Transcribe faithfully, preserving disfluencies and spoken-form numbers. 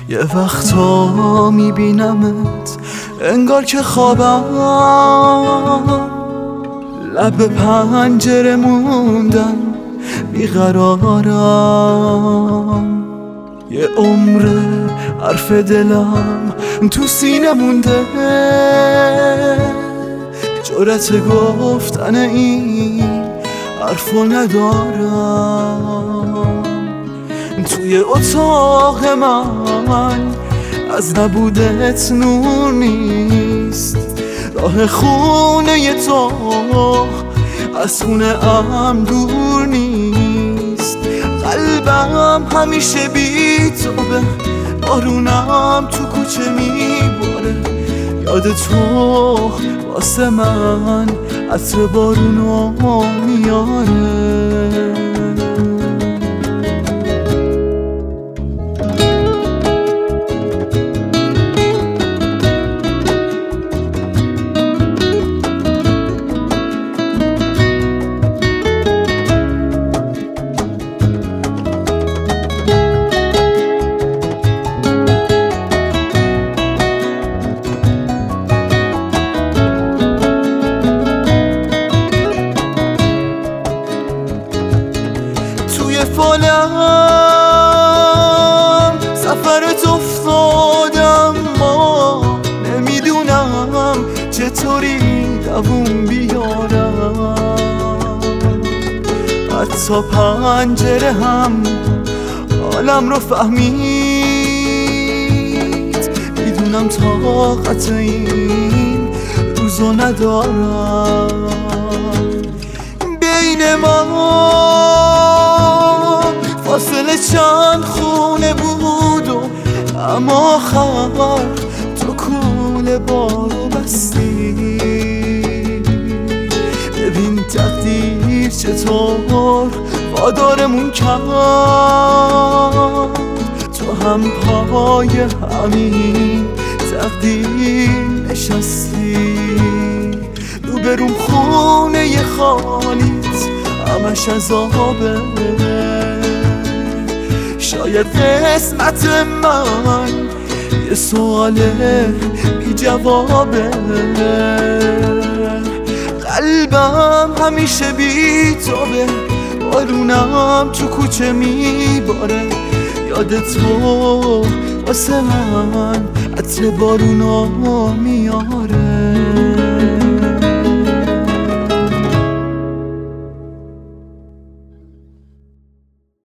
یه وقتا میبینمت انگار که خوابم، لب پنجره موندم بیقرارم. یه عمره حرف دلم تو سینه مونده، جرأت گفتن این حرفو ندارم. توی اتاق من از نبودت نور نیست، راه خونه تو از خونه ام دور نیست. قلبم همیشه بی تو به بارونم تو کوچه میباره، یاد تو واسه من عطر بارونو میاره. فالم سفرت افتادم، ما نمیدونم چطوری دووم بیارم. حتی پنجره هم حالم رو فهمید، میدونم طاقت این روزو ندارم. بین ما فاصله چند خونه بود و اما آخر تو کوله بارو بستی. ببین تقدیر چطور وادارمون کرد، تو هم پای همین تقدیر نشستی. روبروم خونه ی خالیت همش عذابه، شاید قسمت من یه سوال بی جوابه. قلبم همیشه بی تو به بارونم تو کوچه میباره، یاد تو واسه من عطر بارونو میاره.